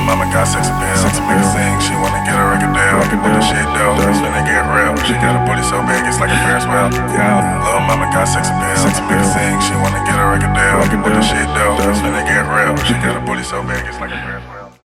mama got sex appeal. Sex appeal. Sing, she wanna get a record deal. With the shit though, it's finna get real. She got a booty so big, it's like a Ferris wheel. Yeah, little mama got sex appeal. Sex appeal. Sing, she wanna get a record deal. With the shit though, it's finna get real. She got a booty so big, it's like a Ferris wheel.